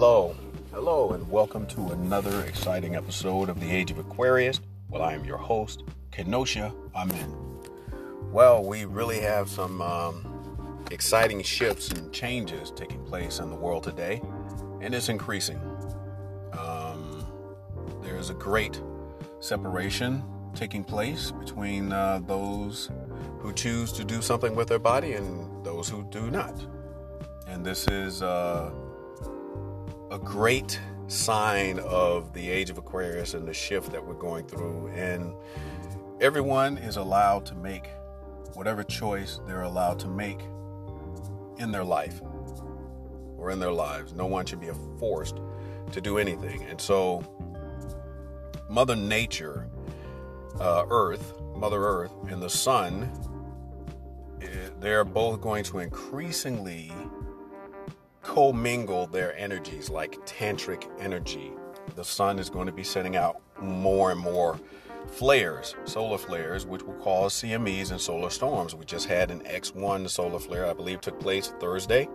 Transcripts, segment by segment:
Hello, and welcome to another exciting episode of the Age of Aquarius. Well, I am your host, Kenosha Amen. Well, we really have some exciting shifts and changes taking place in the world today, and it's increasing. There's a great separation taking place between those who choose to do something with their body and those who do not. And this is a great sign of the age of Aquarius and the shift that we're going through. And everyone is allowed to make whatever choice they're allowed to make in their life or in their lives. No one should be forced to do anything. And so Mother Nature, Mother Earth, and the Sun, they're both going to increasingly commingle their energies like tantric energy. The Sun is going to be sending out more and more flares, solar flares, which will cause CMEs and solar storms. We just had an X1 solar flare, I believe took place Thursday,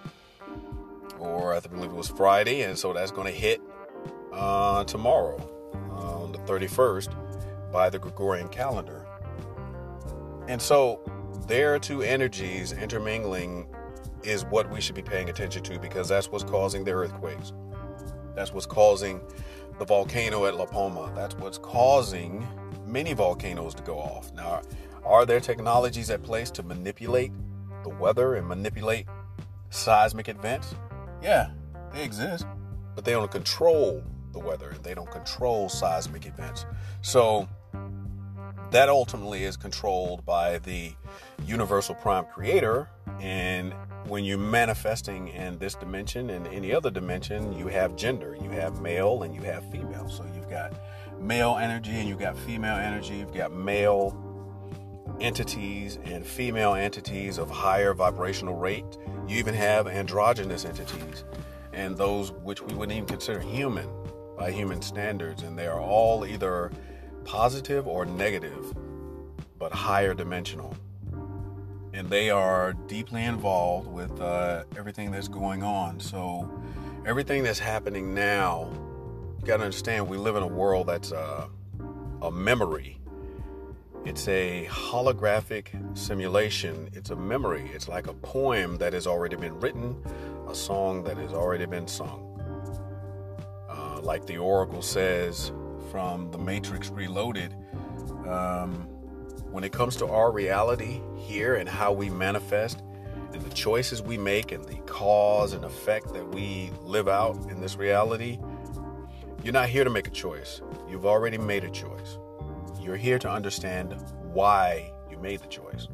or I believe it was Friday, and so that's going to hit tomorrow, on the 31st, by the Gregorian calendar. And so their two energies intermingling is what we should be paying attention to, because that's what's causing the earthquakes. That's what's causing the volcano at La Palma. That's what's causing many volcanoes to go off. Now, are there technologies at place to manipulate the weather and manipulate seismic events? Yeah, they exist, but they don't control the weather and they don't control seismic events. So that ultimately is controlled by the universal prime creator. And when you're manifesting in this dimension and any other dimension, you have gender, you have male and you have female. So you've got male energy and you've got female energy. You've got male entities and female entities of higher vibrational rate. You even have androgynous entities and those which we wouldn't even consider human by human standards. And they are all either positive or negative, but higher dimensional. And they are deeply involved with everything that's going on. So everything that's happening now, you got to understand, we live in a world that's a memory. It's a holographic simulation. It's a memory. It's like a poem that has already been written, a song that has already been sung. Like the Oracle says from The Matrix Reloaded, when it comes to our reality here and how we manifest and the choices we make and the cause and effect that we live out in this reality, you're not here to make a choice. You've already made a choice. You're here to understand why you made the choice.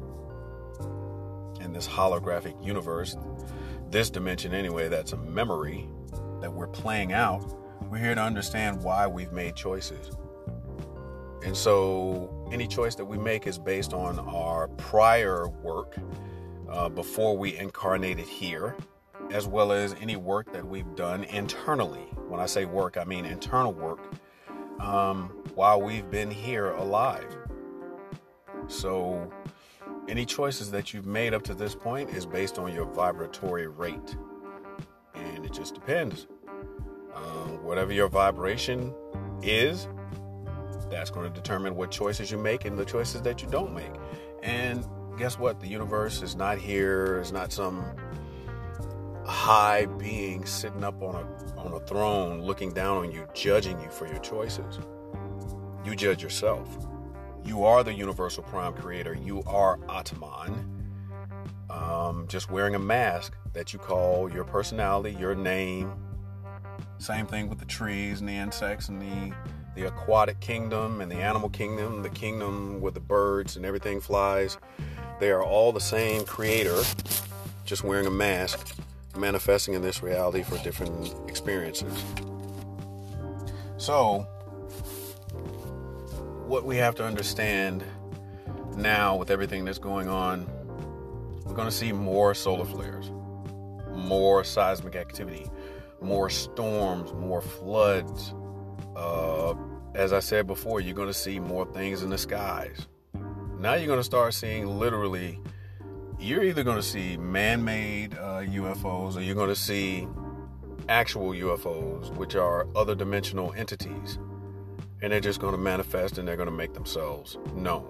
In this holographic universe, this dimension anyway, that's a memory that we're playing out. We're here to understand why we've made choices. And so any choice that we make is based on our prior work before we incarnated here, as well as any work that we've done internally. When I say work, I mean internal work while we've been here alive. So any choices that you've made up to this point is based on your vibratory rate. And it just depends. Whatever your vibration is, that's going to determine what choices you make and the choices that you don't make. And guess what? The universe is not here. It's not some high being sitting up on a throne looking down on you, judging you for your choices. You judge yourself. You are the universal prime creator. You are Atman. Just wearing a mask that you call your personality, your name. Same thing with the trees and the insects and the aquatic kingdom and the animal kingdom, the kingdom where the birds and everything flies. They are all the same creator, just wearing a mask, manifesting in this reality for different experiences. So, what we have to understand now with everything that's going on, we're going to see more solar flares, more seismic activity, more storms, more floods. As I said before, you're going to see more things in the skies. Now you're going to start seeing literally, you're either going to see man-made UFOs or you're going to see actual UFOs, which are other dimensional entities. And they're just going to manifest and they're going to make themselves known.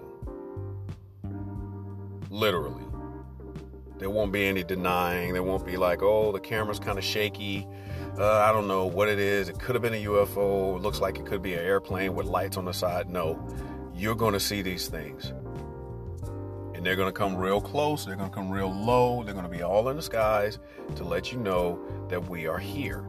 Literally. There won't be any denying. There won't be like, oh, the camera's kind of shaky. I don't know what it is. It could have been a UFO. It looks like it could be an airplane with lights on the side. No, you're going to see these things. And they're going to come real close. They're going to come real low. They're going to be all in the skies to let you know that we are here.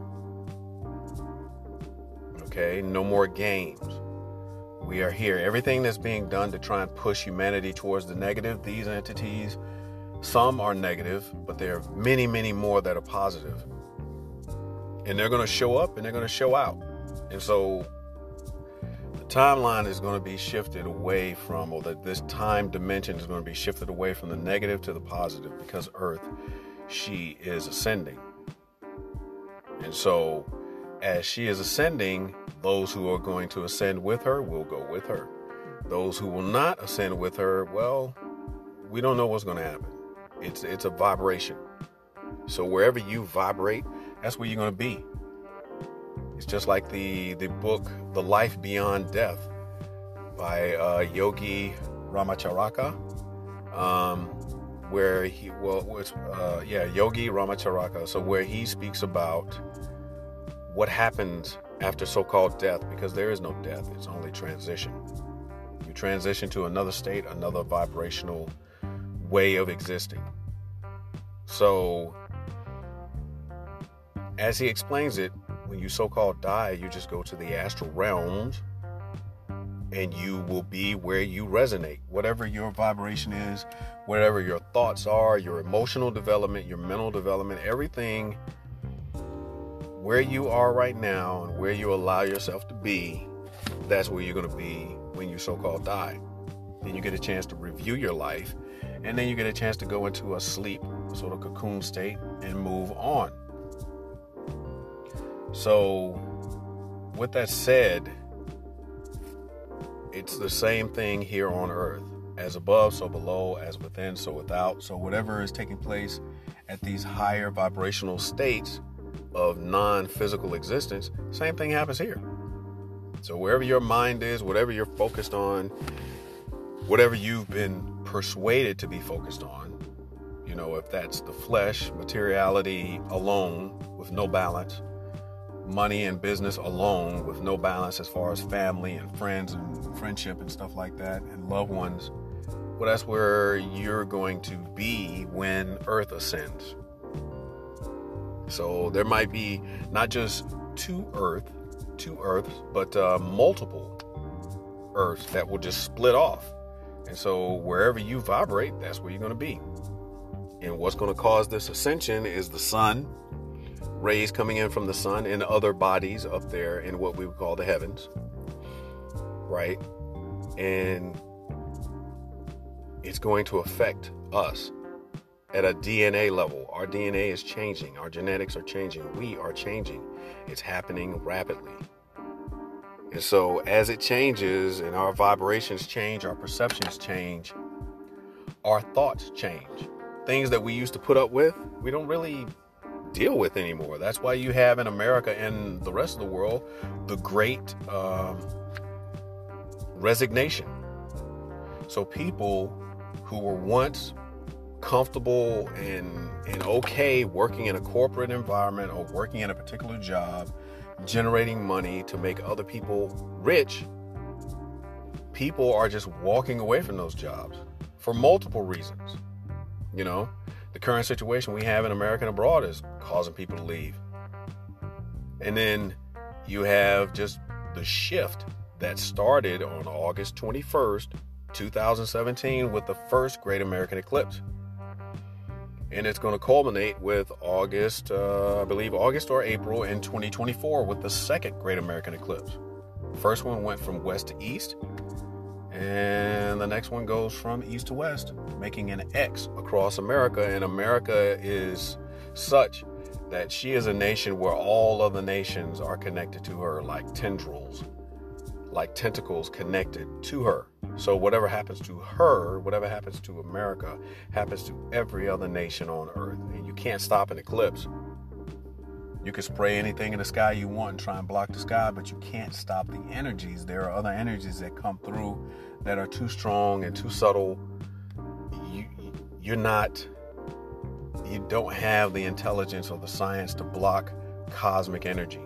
Okay? No more games. We are here. Everything that's being done to try and push humanity towards the negative, these entities, some are negative, but there are many, many more that are positive. And they're going to show up and they're going to show out. And so the timeline is going to be shifted away from, or that this time dimension is going to be shifted away from the negative to the positive, because Earth, she is ascending. And so as she is ascending, those who are going to ascend with her will go with her. Those who will not ascend with her, well, we don't know what's going to happen. It's a vibration. So wherever you vibrate, that's where you're going to be. It's just like the book, The Life Beyond Death by Yogi Ramacharaka, Yogi Ramacharaka. So where he speaks about what happens after so-called death, because there is no death. It's only transition. You transition to another state, another vibrational way of existing. So, as he explains it, when you so-called die, you just go to the astral realms and you will be where you resonate. Whatever your vibration is, whatever your thoughts are, your emotional development, your mental development, everything, where you are right now and where you allow yourself to be, that's where you're going to be when you so-called die. Then you get a chance to review your life, and then you get a chance to go into a sleep, sort of cocoon state, and move on. So, with that said, it's the same thing here on Earth. As above, so below, as within, so without. So whatever is taking place at these higher vibrational states of non-physical existence, same thing happens here. So wherever your mind is, whatever you're focused on, whatever you've been persuaded to be focused on, you know, if that's the flesh, materiality alone with no balance, money and business alone with no balance as far as family and friends and friendship and stuff like that, and loved ones, well, that's where you're going to be when Earth ascends. So there might be not just two Earths, but multiple Earths that will just split off. And so wherever you vibrate, that's where you're going to be. And what's going to cause this ascension is the sun, rays coming in from the sun and other bodies up there in what we would call the heavens, right? And it's going to affect us at a DNA level. Our DNA is changing. Our genetics are changing. We are changing. It's happening rapidly. And so as it changes and our vibrations change, our perceptions change, our thoughts change. Things that we used to put up with, we don't really deal with anymore. That's why you have in America and the rest of the world the great resignation. So people who were once comfortable and okay working in a corporate environment or working in a particular job, generating money to make other people rich, people are just walking away from those jobs for multiple reasons. You know, the current situation we have in America and abroad is causing people to leave. And then you have just the shift that started on August 21st, 2017 with the first Great American Eclipse. And it's going to culminate with August or April in 2024 with the second Great American Eclipse. First one went from west to east, and the next one goes from east to west, making an X across America. And America is such that she is a nation where all other nations are connected to her like tendrils, like tentacles connected to her. So whatever happens to her, whatever happens to America, happens to every other nation on earth. And you can't stop an eclipse. You can spray anything in the sky you want and try and block the sky, but you can't stop the energies. There are other energies that come through that are too strong and too subtle. You don't have the intelligence or the science to block cosmic energy.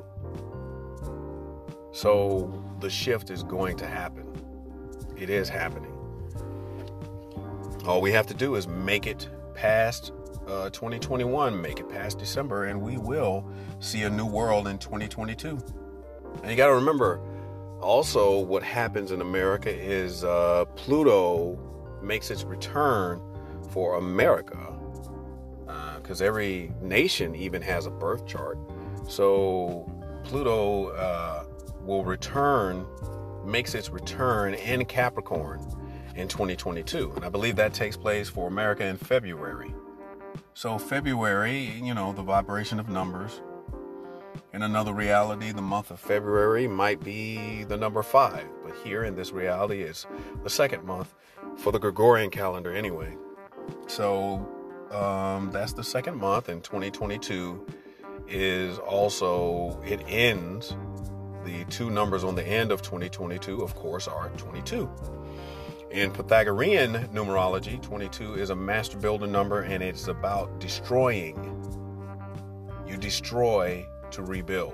So the shift is going to happen. It is happening. All we have to do is make it past 2021, make it past December, and we will see a new world in 2022. And you got to remember, also, what happens in America is Pluto makes its return for America, because every nation even has a birth chart. So Pluto makes its return in Capricorn in 2022. And I believe that takes place for America in February. So February, the vibration of numbers. In another reality, the month of February might be the number 5. But here in this reality is the second month for the Gregorian calendar anyway. So that's the second month, and 2022 is also, it ends, the two numbers on the end of 2022, of course, are 22. In Pythagorean numerology, 22 is a master builder number, and it's about destroying. You destroy to rebuild.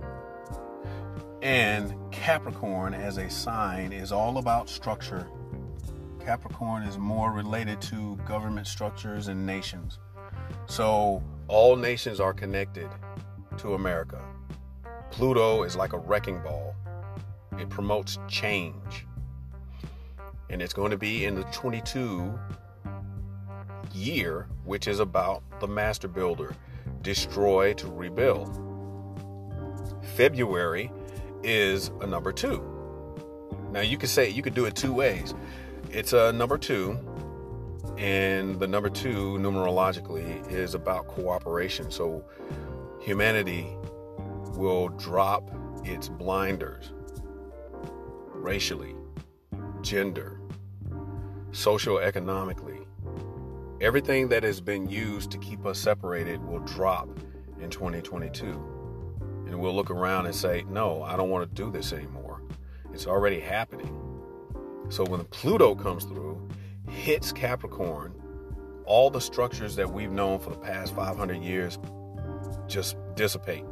And Capricorn as a sign is all about structure. Capricorn is more related to government structures and nations. So all nations are connected to America. Pluto is like a wrecking ball. It promotes change. And it's going to be in the 22 year, which is about the master builder. Destroy to rebuild. February is a number 2. Now you could do it two ways. It's a number 2, and the number 2 numerologically is about cooperation. So humanity will drop its blinders racially, gender, socioeconomically. Everything that has been used to keep us separated will drop in 2022. And we'll look around and say, no, I don't want to do this anymore. It's already happening. So when Pluto comes through, hits Capricorn, all the structures that we've known for the past 500 years just dissipate.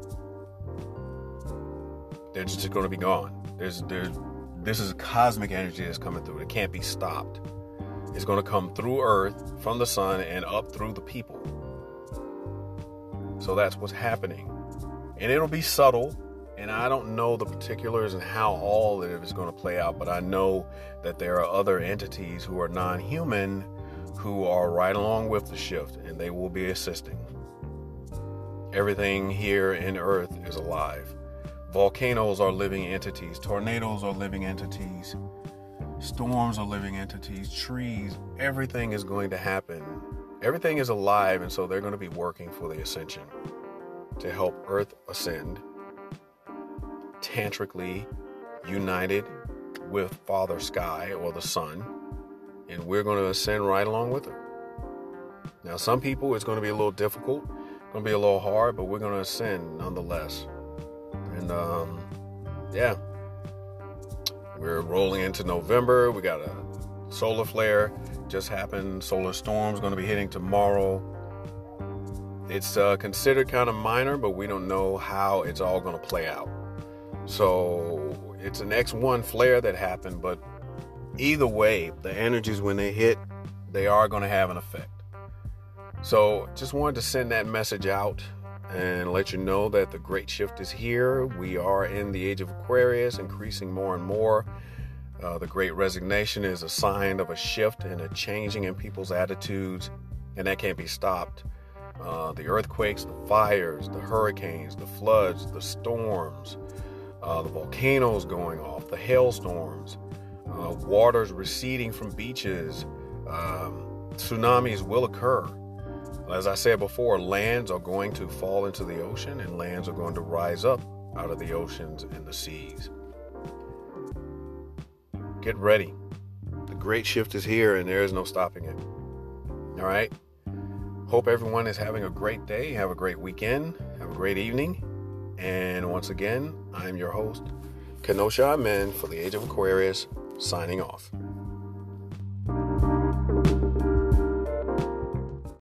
They're just going to be gone. This is cosmic energy that's coming through. It can't be stopped. It's going to come through Earth, from the sun, and up through the people. So that's what's happening. And it'll be subtle. And I don't know the particulars and how all of it is going to play out, but I know that there are other entities who are non-human who are right along with the shift, and they will be assisting. Everything here in Earth is alive. Volcanoes are living entities. Tornadoes are living entities. Storms are living entities. Trees. Everything is going to happen. Everything is alive, and so they're going to be working for the ascension to help Earth ascend. Tantrically united with Father Sky or the Sun, and we're going to ascend right along with her. Now, some people, it's going to be a little difficult, going to be a little hard, but we're going to ascend nonetheless. And we're rolling into November. We got a solar flare just happened. Solar storm's going to be hitting tomorrow. It's considered kind of minor, but we don't know how it's all going to play out. So it's an X1 flare that happened, but either way, the energies when they hit, they are going to have an effect. So just wanted to send that message out and let you know that the great shift is here. We are in the age of Aquarius, increasing more and more. The great resignation is a sign of a shift and a changing in people's attitudes, and that can't be stopped. The earthquakes, the fires, the hurricanes, the floods, the storms, the volcanoes going off, the hailstorms, waters receding from beaches, tsunamis will occur. As I said before, lands are going to fall into the ocean, and lands are going to rise up out of the oceans and the seas. Get ready. The great shift is here, and there is no stopping it. All right? Hope everyone is having a great day. Have a great weekend. Have a great evening. And once again, I'm your host, Kenosha Amen for the Age of Aquarius, signing off.